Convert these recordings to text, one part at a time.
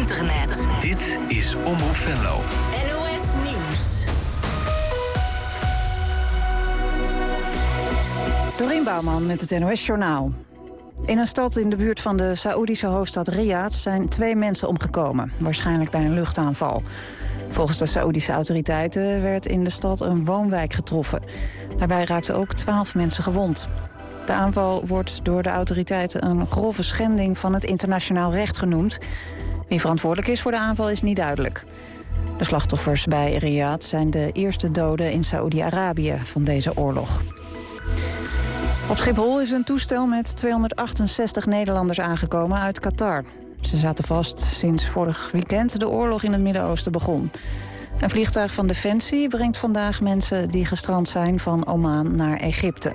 internet. Dit is Omroep Venlo. NOS Nieuws. Dorien Bouwman met het NOS Journaal. In een stad in de buurt van de Saoedische hoofdstad Riyadh zijn 2 mensen omgekomen, waarschijnlijk bij een luchtaanval. Volgens de Saoedische autoriteiten werd in de stad een woonwijk getroffen. Daarbij raakten ook 12 mensen gewond. De aanval wordt door de autoriteiten een grove schending van het internationaal recht genoemd. Wie verantwoordelijk is voor de aanval is niet duidelijk. De slachtoffers bij Riyadh zijn de eerste doden in Saoedi-Arabië van deze oorlog. Op Schiphol is een toestel met 268 Nederlanders aangekomen uit Qatar. Ze zaten vast sinds vorig weekend de oorlog in het Midden-Oosten begon. Een vliegtuig van Defensie brengt vandaag mensen die gestrand zijn van Oman naar Egypte.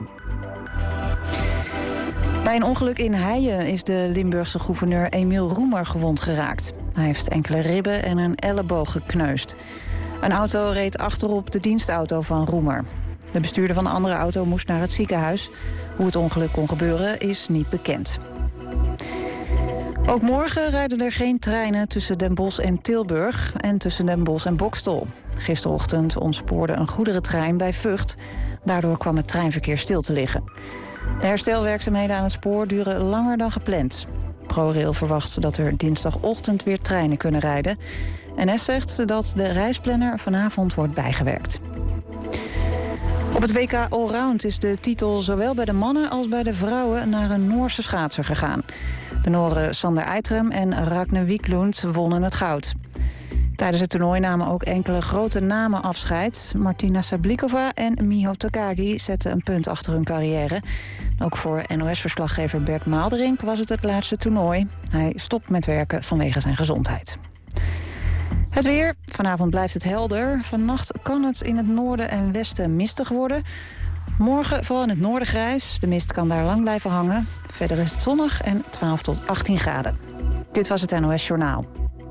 Bij een ongeluk in Heijen is de Limburgse gouverneur Emiel Roemer gewond geraakt. Hij heeft enkele ribben en een elleboog gekneusd. Een auto reed achterop de dienstauto van Roemer. De bestuurder van de andere auto moest naar het ziekenhuis. Hoe het ongeluk kon gebeuren is niet bekend. Ook morgen rijden er geen treinen tussen Den Bosch en Tilburg en tussen Den Bosch en Boxtel. Gisterochtend ontspoorde een goederentrein bij Vught. Daardoor kwam het treinverkeer stil te liggen. De herstelwerkzaamheden aan het spoor duren langer dan gepland. ProRail verwacht dat er dinsdagochtend weer treinen kunnen rijden. NS zegt dat de reisplanner vanavond wordt bijgewerkt. Op het WK Allround is de titel zowel bij de mannen als bij de vrouwen naar een Noorse schaatser gegaan. De Noren Sander Eitrem en Ragne Wiklund wonnen het goud. Tijdens het toernooi namen ook enkele grote namen afscheid. Martina Sablikova en Miho Takagi zetten een punt achter hun carrière. Ook voor NOS-verslaggever Bert Maalderink was het laatste toernooi. Hij stopt met werken vanwege zijn gezondheid. Het weer. Vanavond blijft het helder. Vannacht kan het in het noorden en westen mistig worden. Morgen vooral in het noorden grijs. De mist kan daar lang blijven hangen. Verder is het zonnig en 12 tot 18 graden. Dit was het NOS Journaal.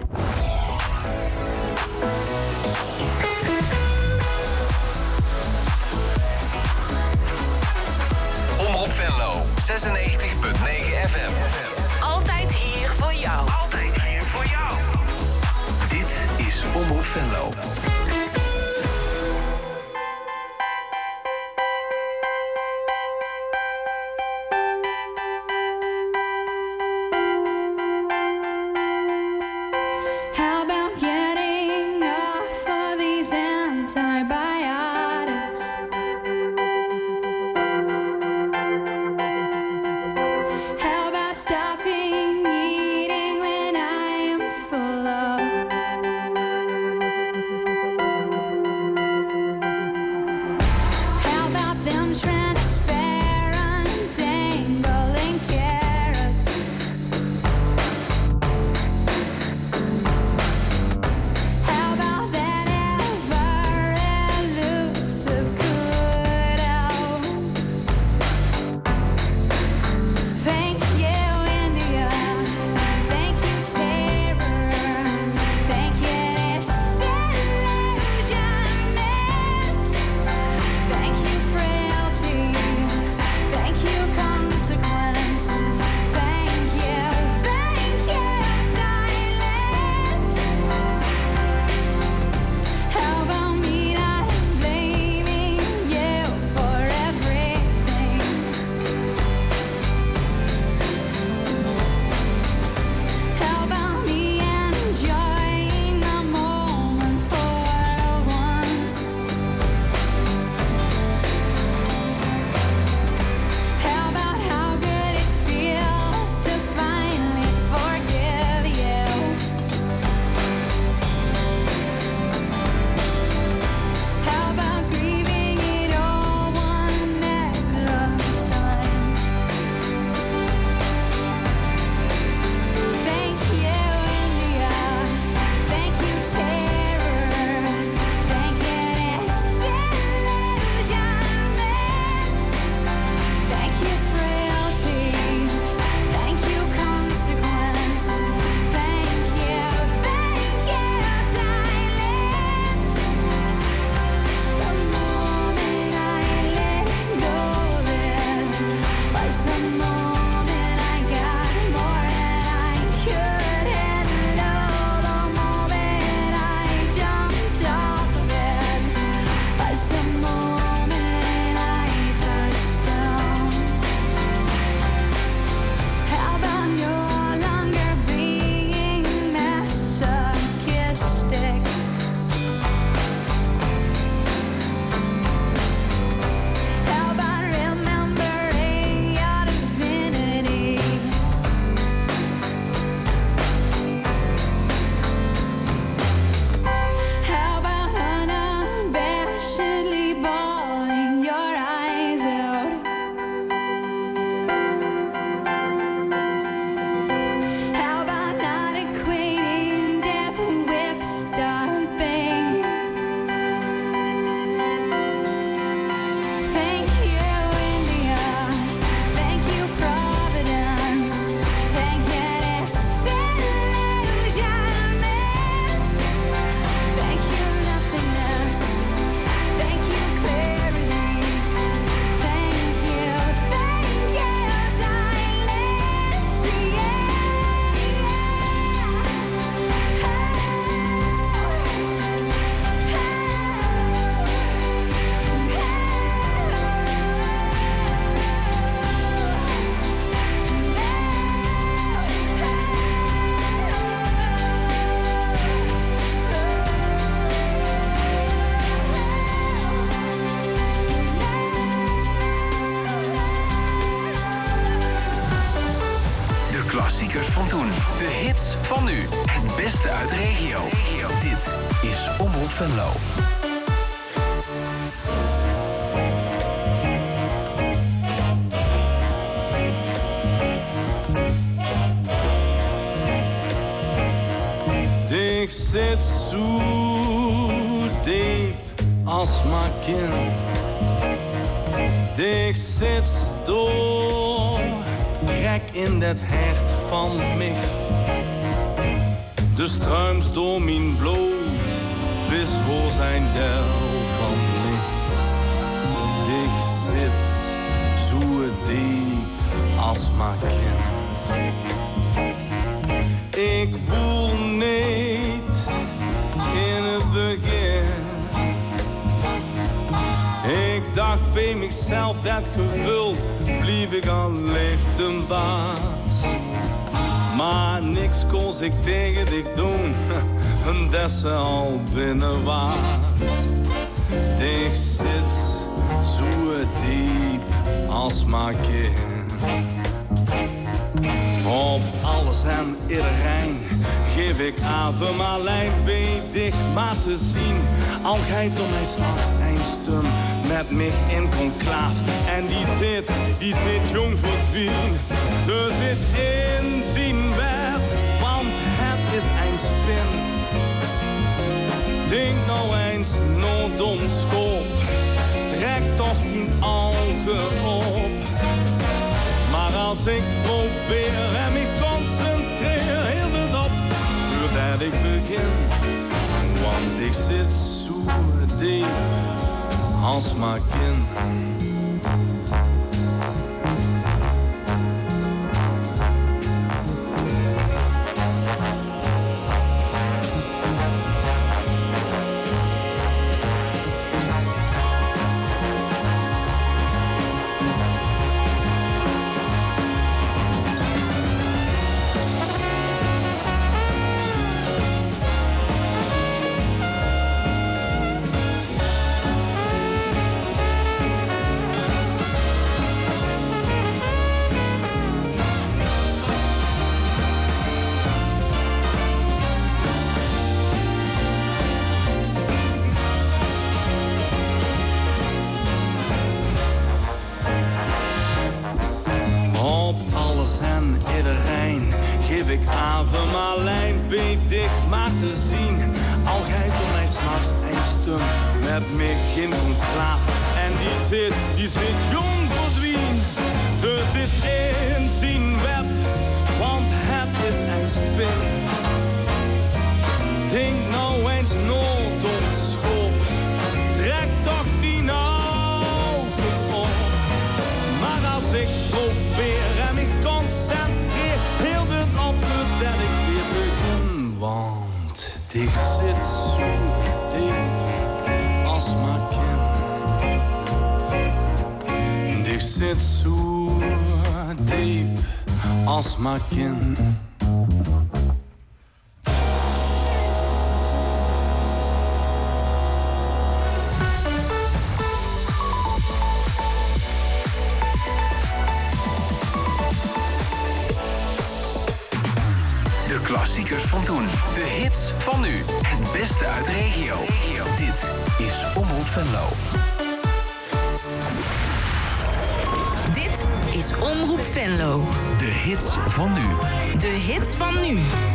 Omroep Venlo, 96.9 FM. Altijd hier voor jou. Altijd hier voor jou. Dit is Omroep Venlo. How about getting off of these antibiotics? How about stop klassiekers van toen. De hits van nu. Het beste uit de regio. Dit is Omroep Venlo. Ik zit zo diep als mijn kind. Ik zit door, rek in het hart van mij. De struims door mijn bloed, bis voor zijn deel van mij. Ik zit zo diep als mijn kind. Ik voel niet in het begin. Ik dacht bij mezelf dat gevuld, blief ik alleen de baas. Maar niks kon ik tegen dich doen, en dat ze al binnen was. Ik zit zo diep als mijn kind. Op alles en iedereen geef ik avond alleen bij dicht maar te zien. Al gij door mij s'nachts een stum met mij in conclaaf. En die zit jong voor twien. Dus is in zijn web, want het is een spin. Denk nou eens nooit om schop, trek toch die ogen op. Maar als ik probeer en me concentreer, heel het op voordat ik begin. Want ik zit zo diep als mijn kind. Klassiekers van toen. De hits van nu. Het beste uit de regio. Dit is Omroep Venlo. Dit is Omroep Venlo. De hits van nu. De hits van nu.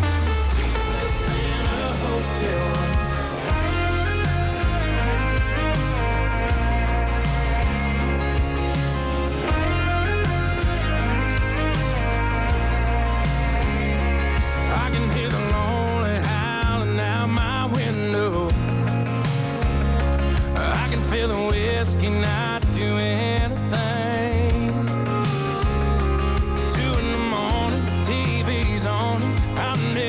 Feel the whiskey not do anything. 2 in the morning, TV's on. I'm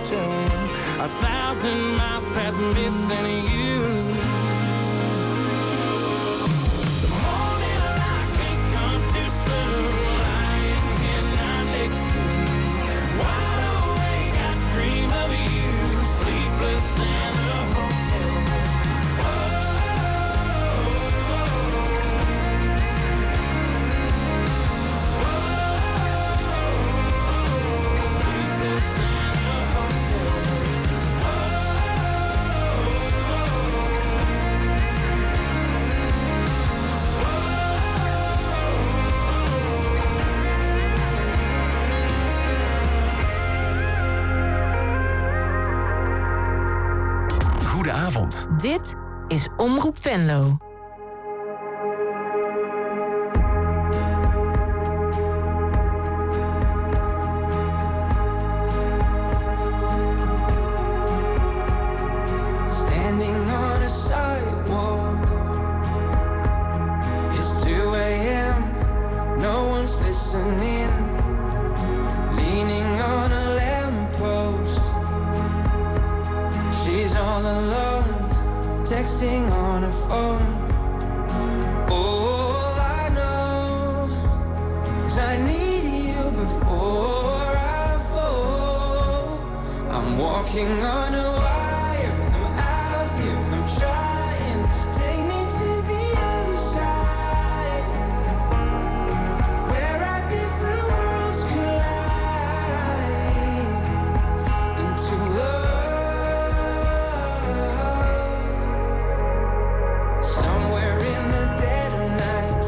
hotel room. 1,000 miles past missing you. The morning light can't come too soon. Lying here not next to you. Wide awake, I dream of you. Sleepless in the hotel room. Goedenavond. Dit is Omroep Venlo. Standing on a sidewalk. It's 2 a.m. No one's listening. Leaning on a lamppost. She's all alone, texting on her phone. All I know is I need you before I fall. I'm walking on a wire, I'm out here, I'm trying. Take me to the other side, where our different worlds collide into love. Somewhere in the dead of night,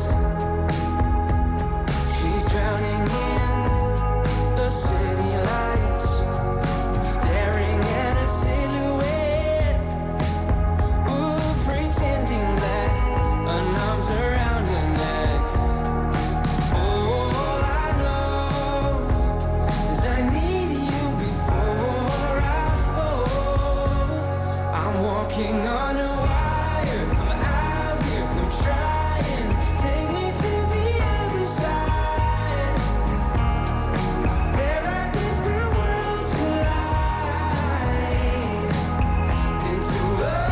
she's drowning in the city lights, staring at a silhouette. Ooh, pretending that an arm's around her neck. All I know is I need you before I fall. I'm walking on a wire, I'm out here, I'm trying. Take me to the other side, where our different worlds collide into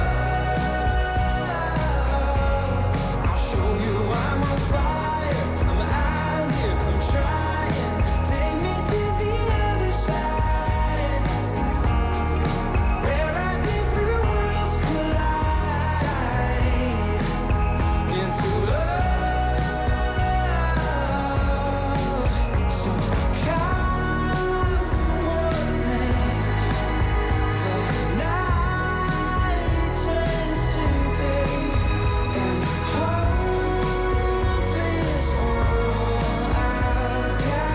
love. I'll show you I'm on fire, I'm out here, I'm trying. Take me to the other side, where our different worlds collide into love. So come what may, the night turns to day, and hope is all I've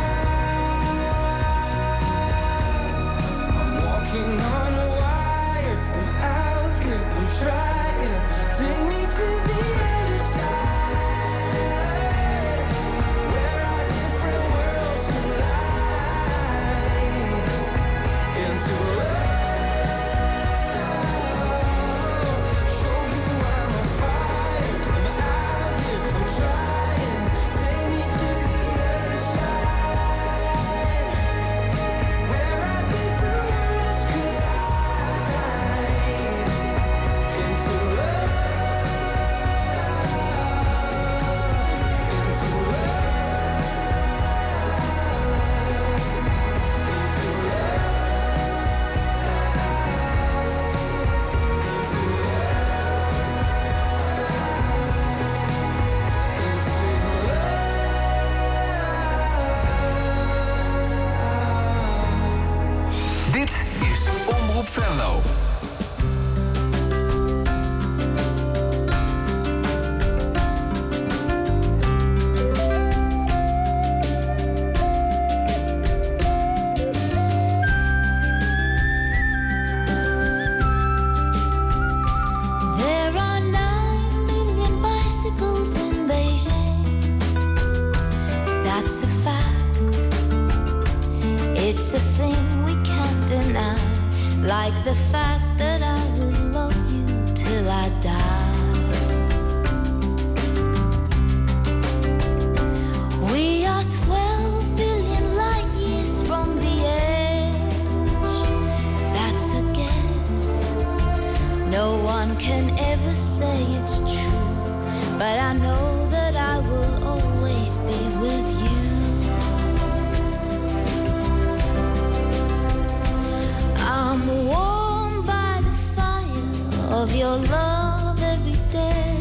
got. I'm walking on a wire, I'm out here, I'm trying. Take me to the other side, where our different worlds collide into love. Show you I'm on fire, I'm out here, I'm trying. Take me to the other side, where our different worlds collide into Dit is Omroep Venlo. There are 9 million bicycles in Beijing. That's a fact. It's a thing we can't deny. Like the fact that I will love you till I die. We are 12 billion light years from the edge. one can ever say it's true, but I know that I will always be with you. I'm warmed by the fire of your love every day.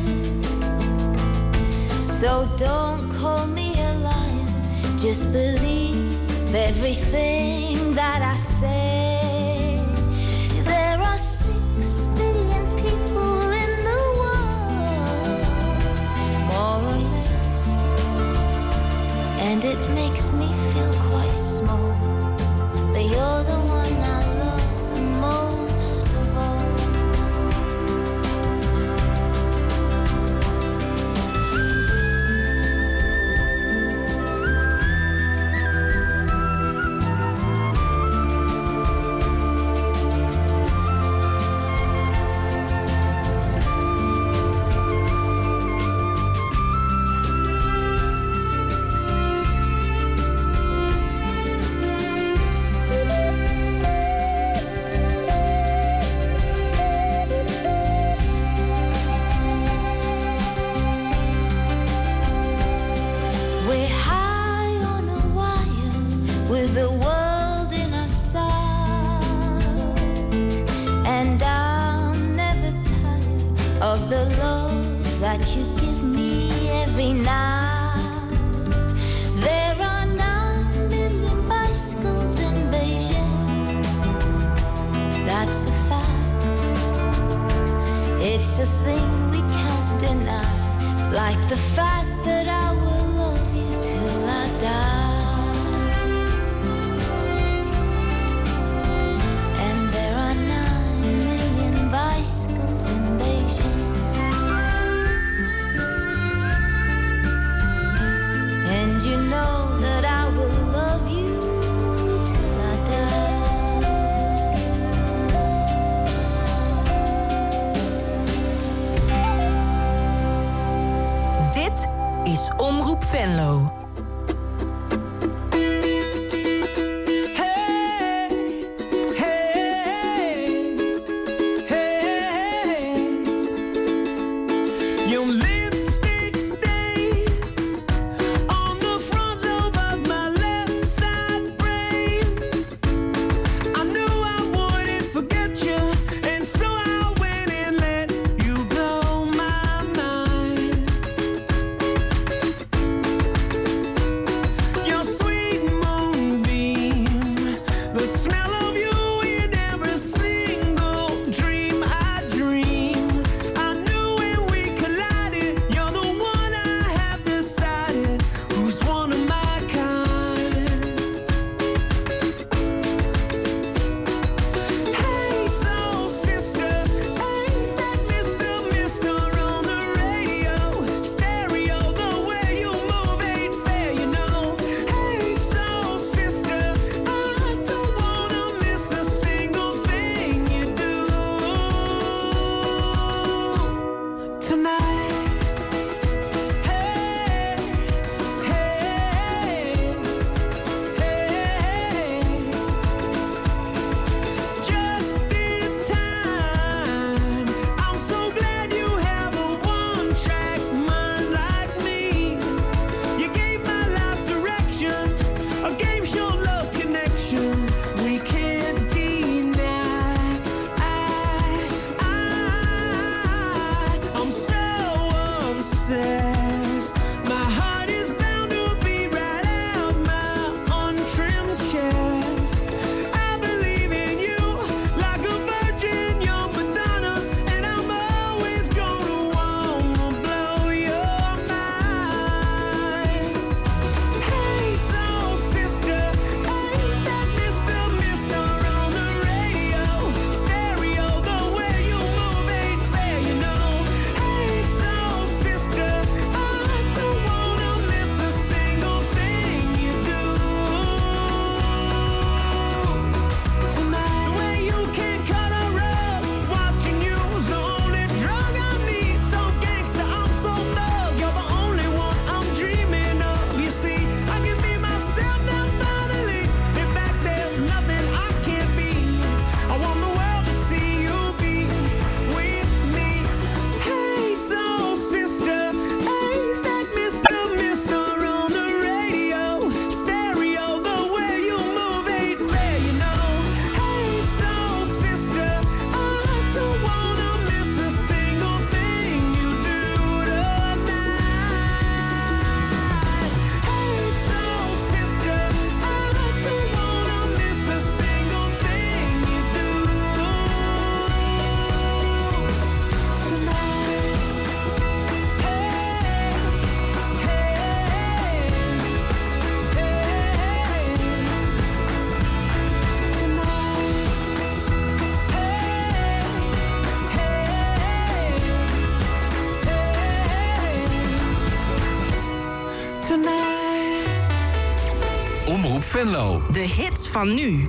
So don't call me a liar, just believe everything that I say. There are 6 billion people in the world, more or less, and it makes me feel quite small, but you're the one I love the most of all. That you give me every night. There are 9 million bicycles in Beijing. That's a fact. It's a thing we can't deny, like the fact that I will love you till I die. And there are 9 million bicycles in Beijing. And you know that I will love you till I die. Dit is Omroep Venlo. Venlo. De hits van nu.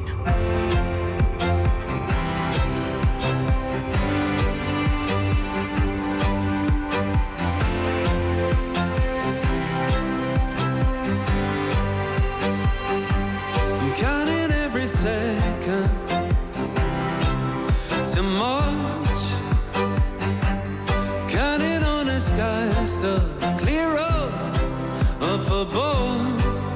Second too much, counting on the skies to clear up above.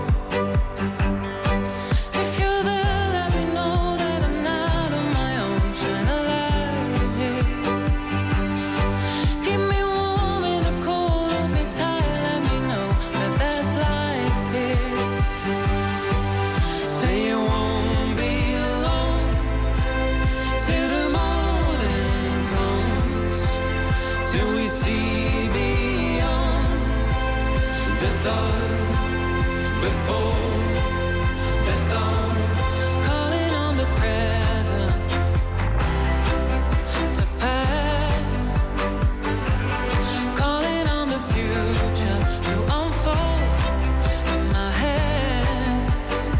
If you're there, let me know that I'm not on my own. Shine a light here. Keep me warm in the cold, hold me tight. Let me know that there's life here. Say you won't. Before the dawn, calling on the present to pass, calling on the future to unfold in my hands.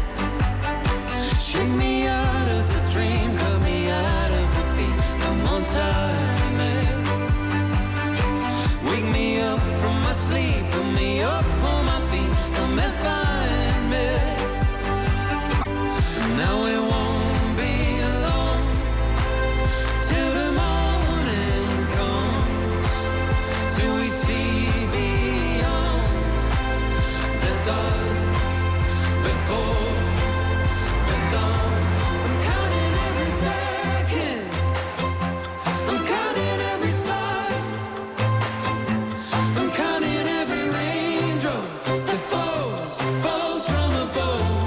Shake me out of the dream, cut me out of the beat. Come on, time it. Wake me up from my sleep, put me up on my feet. Come and find me. Now it won't be long till the morning comes, till we see beyond the dark before the dawn. I'm counting every second, I'm counting every star, I'm counting every raindrop that falls from above.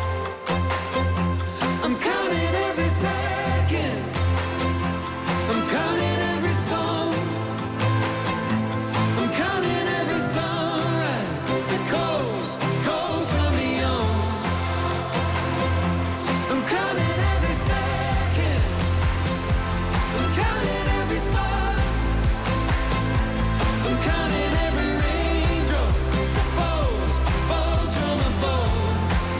I'm counting every second, I'm counting every storm, I'm counting every sunrise that goes from beyond. I'm counting every second, I'm counting every star, I'm counting every raindrop that falls from above.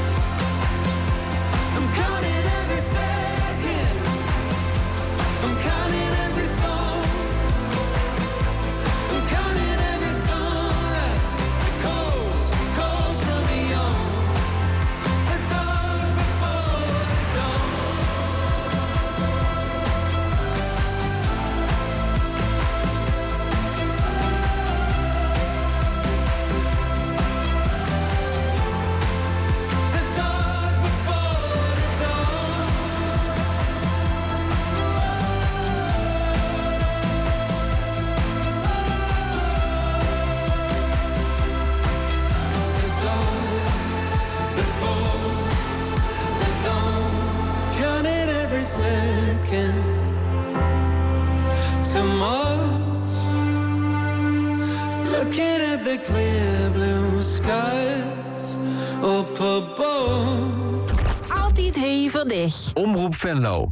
I'm counting every second, I'm counting every storm, I'm counting every sunrise that goes from beyond the dark before the dawn. The dark before the dawn. The dark before the dawn. Counting every second to Mars. Looking at the clear blue skies up above. Altijd hevig. Omroep Venlo.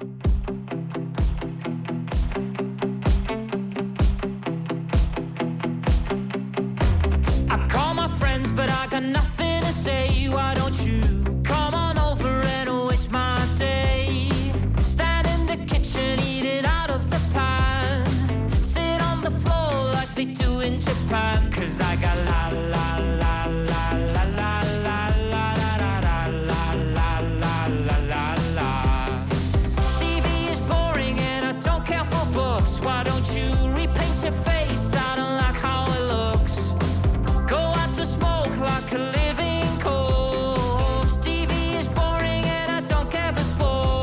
I call my friends, but I got nothing to say. Why don't you come on over and waste my day? Stand in the kitchen, eat it out of the pan. Sit on the floor like they do in Japan. 'Cause I got la la la la la la la la la la la la la la la. TV is boring and I don't care for books. Why don't you repaint your face? I don't like how it looks. Go out to smoke like a living corpse. TV is boring and I don't care for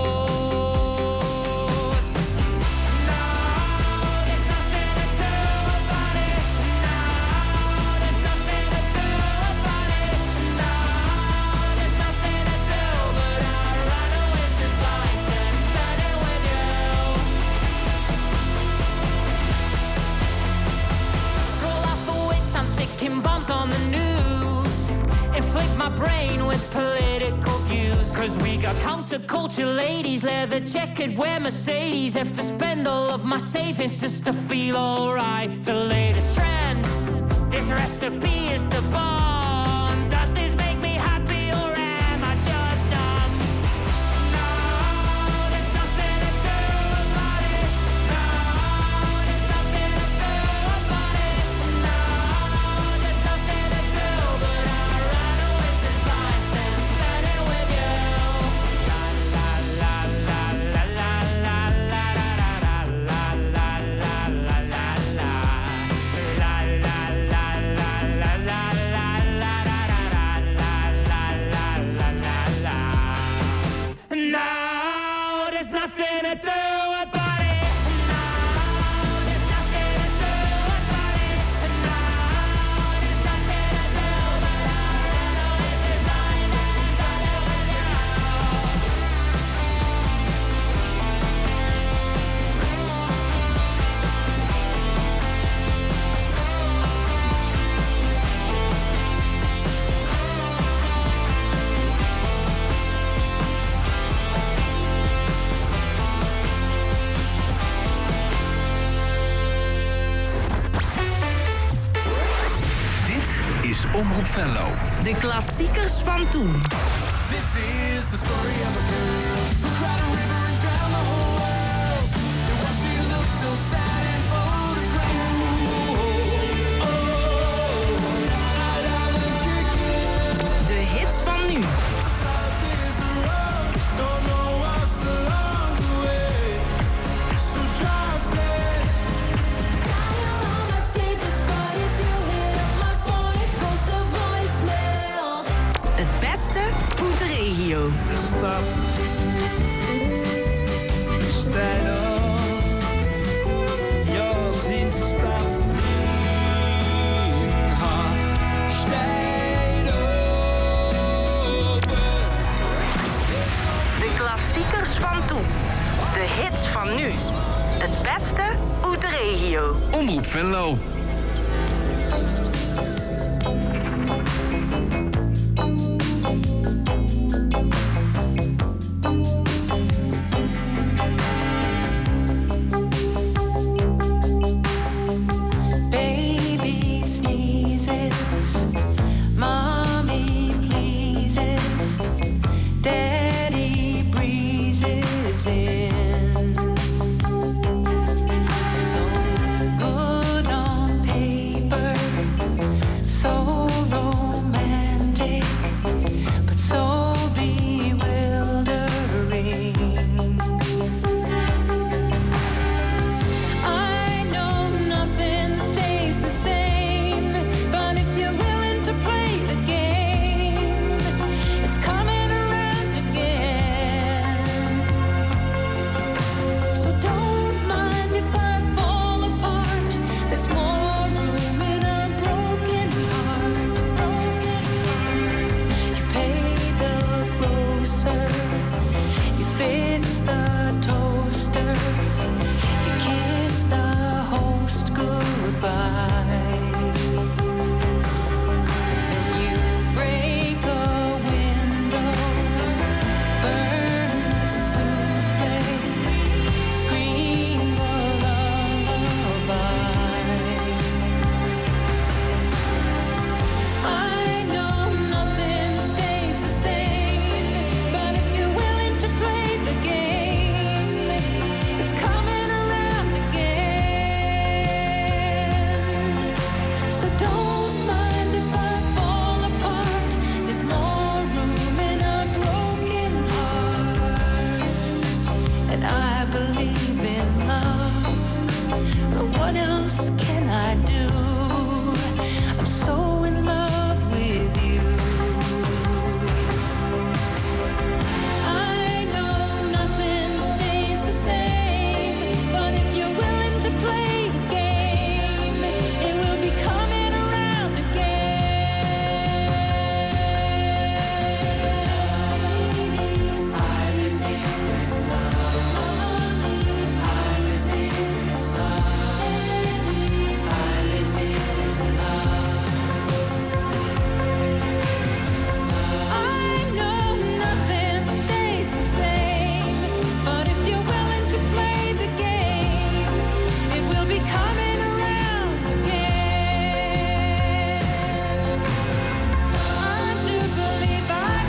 sports. No, there's nothing to do about it. No, there's nothing to do about it. No, there's nothing to do, but I'd rather waste this life than spend it with you. Roll off the wits, I'm taking bombs on the news. Inflict my brain with political views. 'Cause we got counterculture ladies, leather jacket, wear Mercedes. Have to spend all of my savings just to feel alright. The latest trend, this recipe is the bomb. Does this make me happy or am I just Omroep Venlo. De klassiekers van toen. This is the story of a girl who cried a river and drowned the whole world. And why she looked so sad and photographed. De hits van nu. Don't know what's along the way. So drive safe. Dial on my digits, but if you hit up my phone, it goes to voicemail. Het beste uit de regio. Stap. Stijn op. Ja, zien stap. Mijn hart stijgt open. De klassiekers van toen. De hits van nu. Het beste uit de regio. Omroep Venlo. Baby sneezes, mommy pleases, daddy breezes in. So good on paper, so romantic, but so bewildering. I know nothing stays the same, but if you're willing to play the game, it's coming around again. So don't mind if I fall apart. There's more room in a broken heart. You pay the grocer, you fix the toaster, you kiss the host goodbye. Then you break a window, burn the souffle, scream a lullaby. I know nothing stays the same, but if you're willing to play the game, it's coming around again. So don't mind if I fall apart. There's more room in a broken heart. And I believe in love, but what else can I do? I'm so in love with you. I know nothing stays the same, but if you're willing to play the game, it will be coming around again. I resist love. I resist love. I resist love. I know nothing stays the same, but if you're willing to play the game, it will be coming around again. I do believe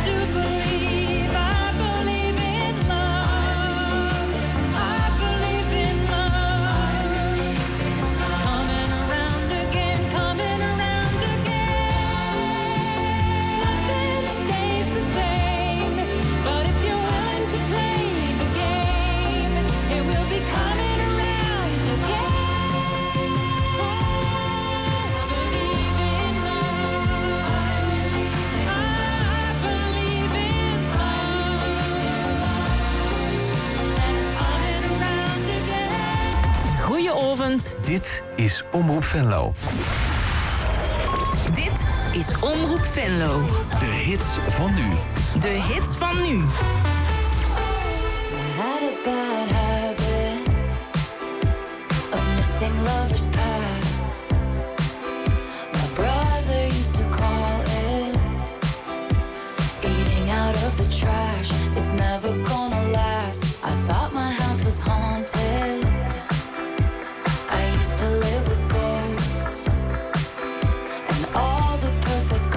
in love. I believe in love. Coming around again, coming around again. Nothing stays the same, but if you're willing to play the game, it will be coming around again. I believe in love. I believe in love. And it's coming around again. Goedenavond. Dit is Omroep Venlo. Dit is Omroep Venlo. De hits van nu. De hits van nu. I had a bad habit of missing lovers past. My brother used to call it eating out of the trash. It's never gonna last. I thought my house was haunted. I used to live with ghosts, and all the perfect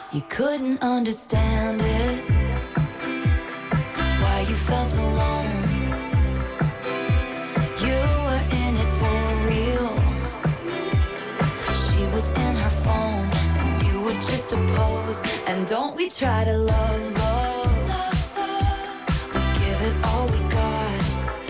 You couldn't understand it, why you felt alone. You were in it for real. She was in her phone, and you were just a pose. And don't we try to love, love? We give it all we got.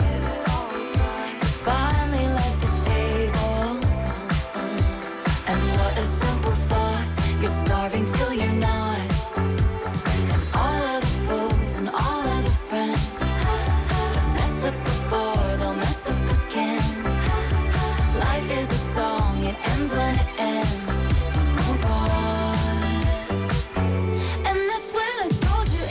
Finally left the table, and what a simple thought. You're starving till you're not. And all of the foes and all of the friends have messed up before, they'll mess up again. Life is a song, it ends when it ends. You move on. And that's when I told you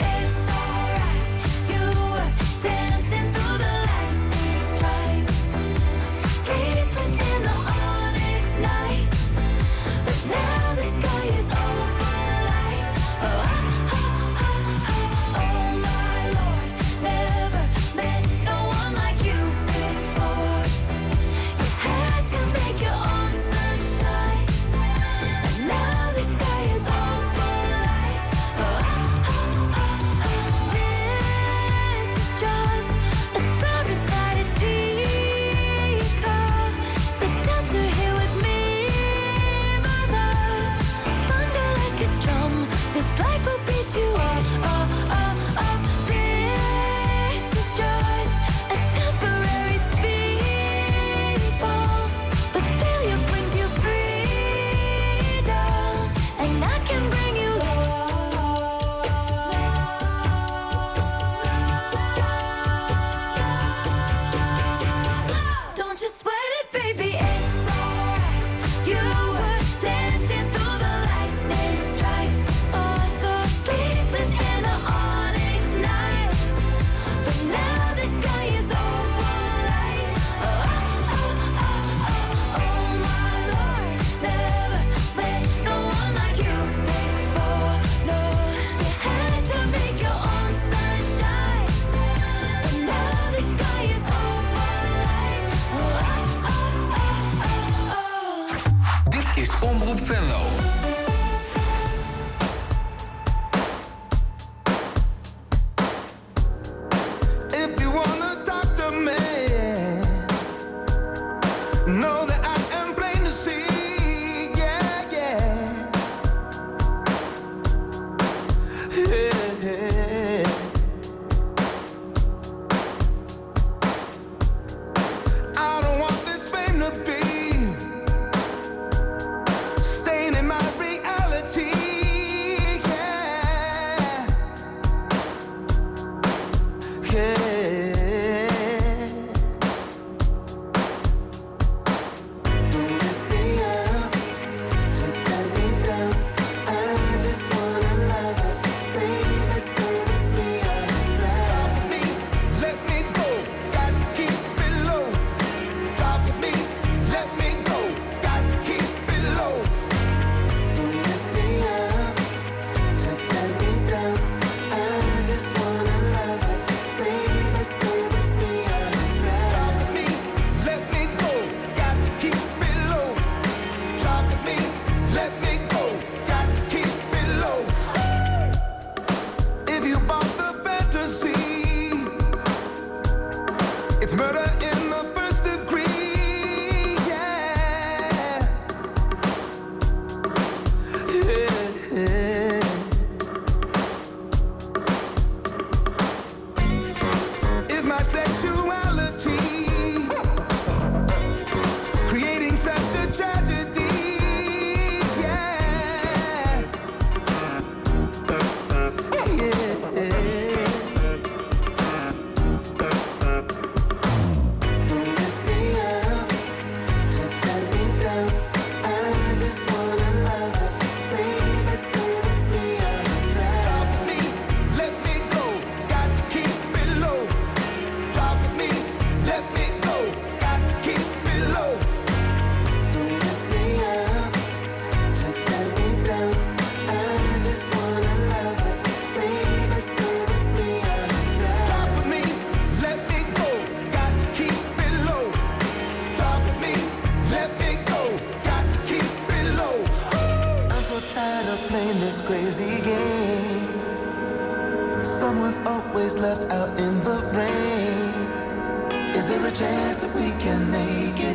playing this crazy game. Someone's always left out in the rain. Is there a chance that we can make it?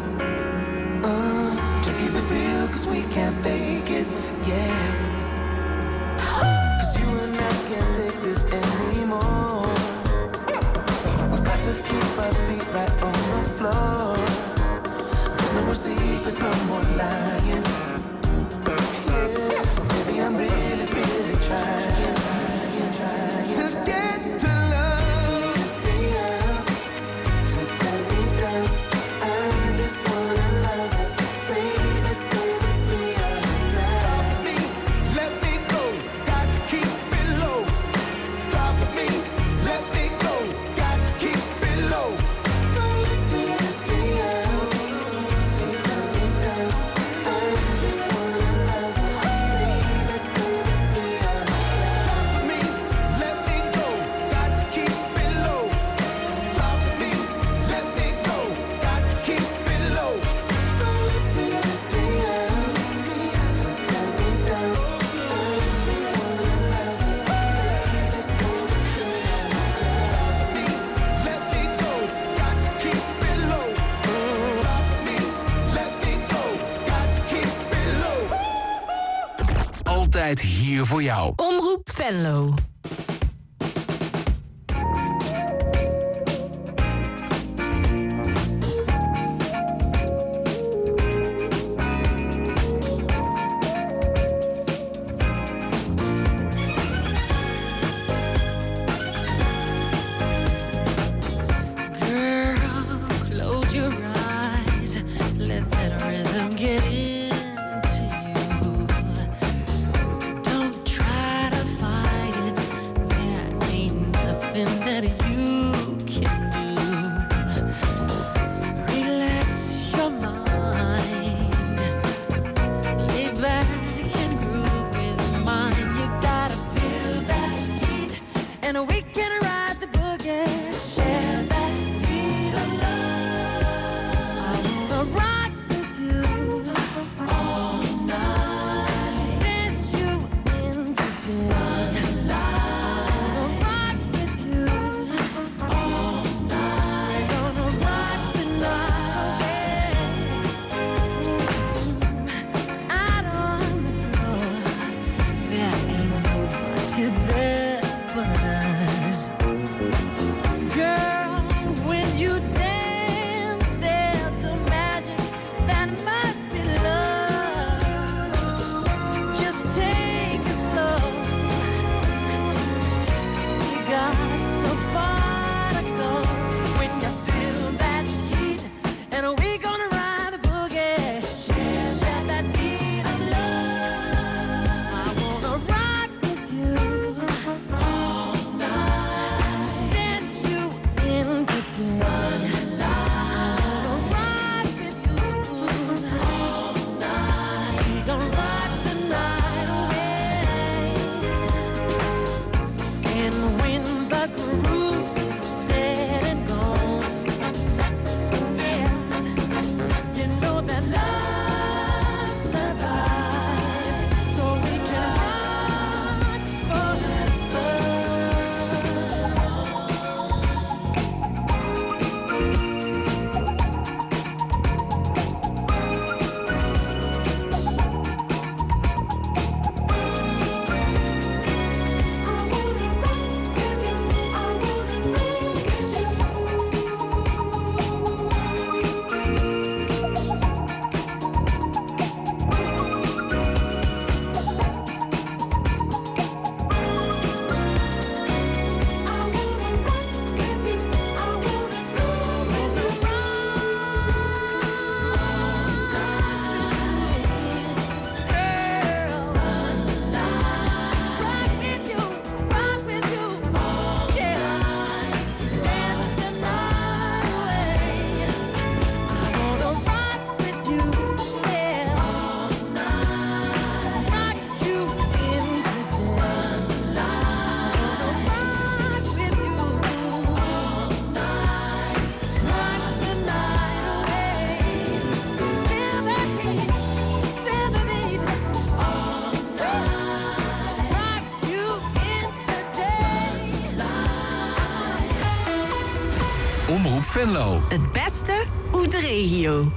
Just keep it real, cause we can't fake it, yeah. Cause you and I can't take this anymore. We've got to keep our feet right on the floor. There's no more secrets, no more lying. Yeah, maybe I'm really, really trying to get to love me up, to turn me down. I just wanna love it, baby, stay with me all night. Drop me, let me go, got to keep it low. Drop me, let me go, got to keep it low. Don't lift me up, to turn me down. I just wanna love it, baby, stay with me all night. Drop me, let me go, got to keep it low. Drop me, let me go, got to keep it low. Don't lift me up, to turn me down. I just wanna love it, baby, stay with me all night. Drop me, let me go, got to keep it low. Drop me, let me go, got to keep it low. Altijd hier voor jou. Omroep Venlo. Girl, close your eyes. Let that rhythm get into you. Don't try to fight it. Venlo. Het beste uit de regio.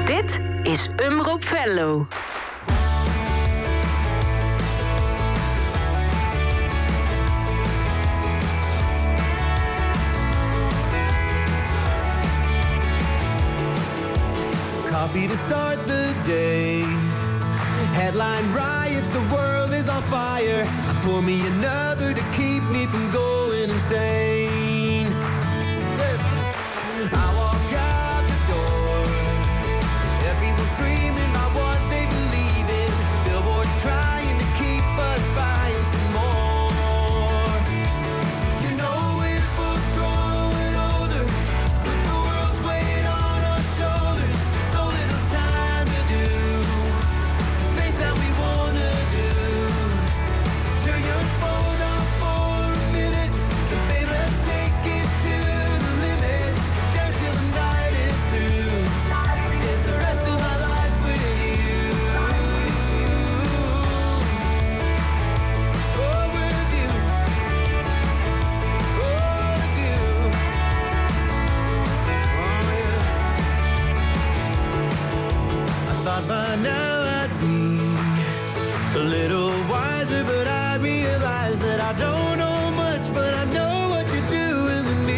Dit is Omroep Venlo. Coffee to start the day. Headline riots, the world is on fire. Pour me another to keep me from going insane. I walk out the door. Everyone screaming about what they believe in. Billboards trying to keep us buying some more. You know we're both growing older, but the world's weight on our shoulders. So little time to do things that we wanna do. Turn your phone off for a minute, and baby, let's take it to the limit. Dance till the night is through. It's the rest of my life with you. Oh, with you. Oh, with you. Oh, yeah. I thought by now I'd be a little wiser, but I realize that I don't know much, but I know what you're doing to me.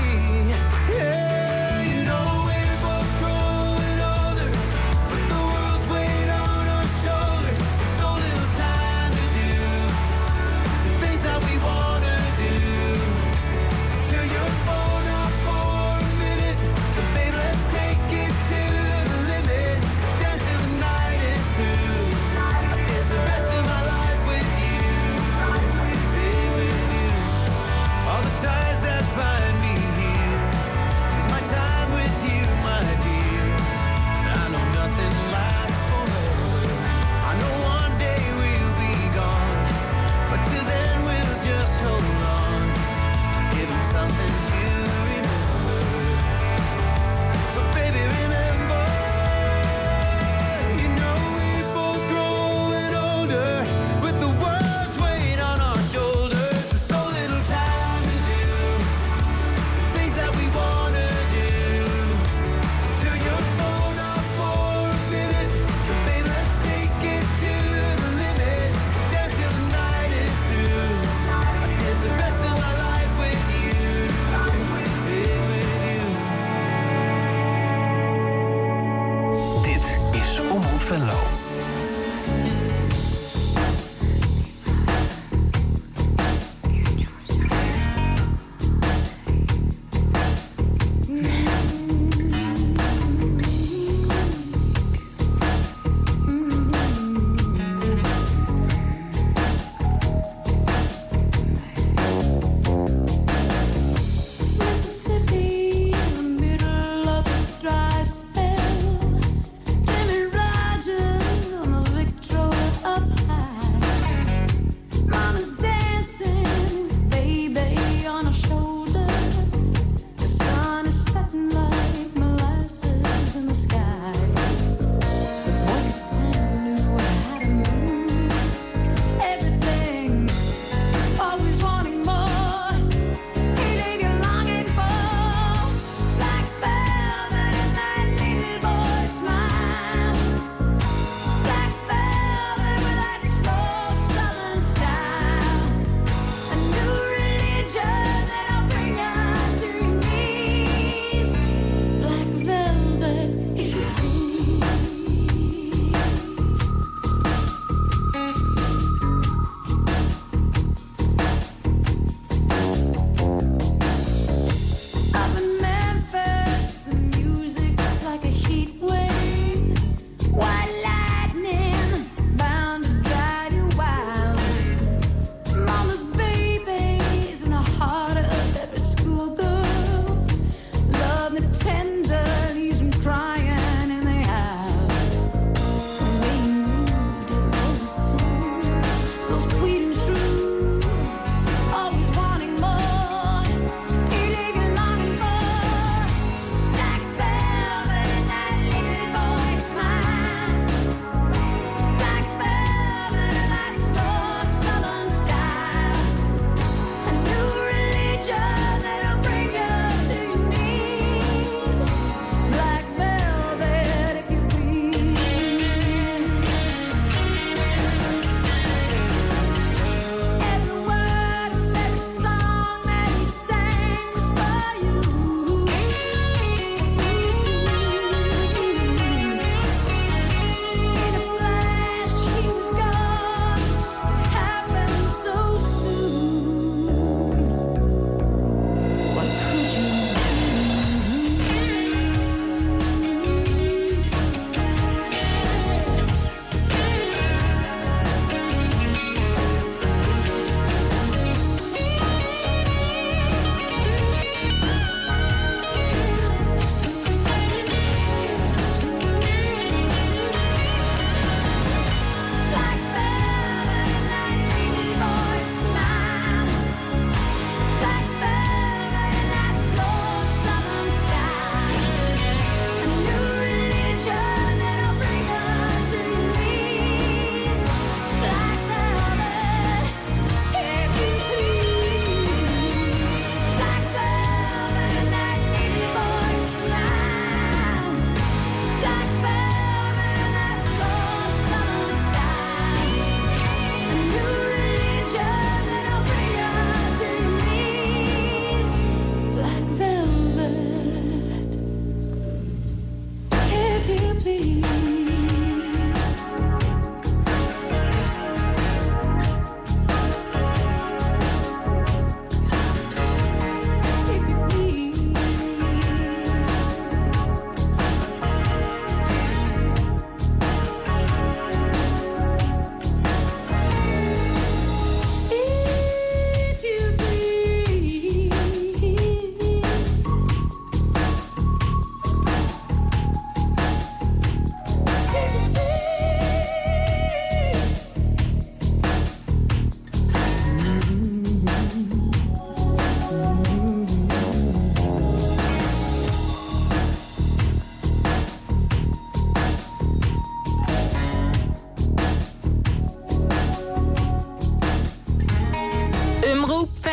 Yeah, you know we're both growing older, but the world's weight on our shoulders. So little time to do the things that we wanna do. Turn your phone off for a minute, but baby, let's take it to the limit. Dance till the night is through. It's the rest of my life with you. Be with you. All the ties that bind me here is my time with you, my dear. I know nothing lasts forever. I know one day we'll be gone, but till then we'll just hold on. Give 'em something to remember. So baby, remember, you know we're both growing older, with the world's weight on our shoulders. So little time to do the things that we wanna do. Turn your phone off for a minute, and baby, let's take it to the limit. Dance till the night is through. It's the rest of my life with you. Be with you. Dit is Omroep Venlo. Mississippi, in the middle of a dry spell. Jimmy Rogers on the Victrola up high. Mama's dancing with baby on her shoulder. The sun is setting like molasses in the sky. One could sing knew how to move everything, always wanting more. He leave you longing for black velvet and that little boy smile. Black velvet with that slow southern style. A new religion that'll bring you to your knees. Black velvet, if you please. Up in Memphis, the music's like a heat wave. White lightning, bound to drive you wild. Mama's babies in the heart of every schoolgirl. Love me tender, leaves them crying in the aisle. The way you moved, it was a song, so sweet and true. Always wanting more. He leave you longing for black velvet and that little boy smile. Black velvet and that slow southern style. A new religion that'll bring you to your knees. Black velvet.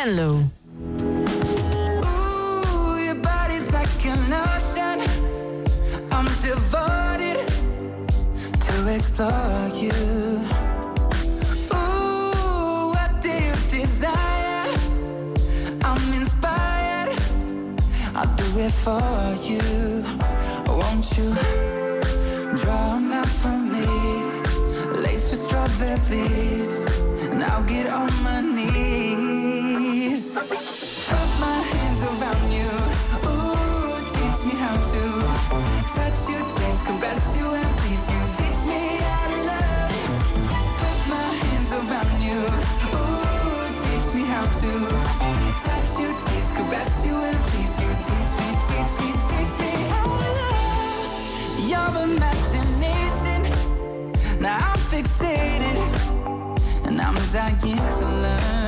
Venlo. Ooh, your body's like an ocean. I'm devoted to explore you. Ooh, what do you desire? I'm inspired. I'll do it for you. Won't you draw a map for me, laced with strawberries, and I'll get on my knees. Put my hands around you. Ooh, teach me how to touch you, taste, caress you, and please you. Teach me how to love. Put my hands around you. Ooh, teach me how to touch you, taste, caress you, and please you. Teach me, teach me, teach me how to love. Your imagination. Now I'm fixated, and I'm dying to learn.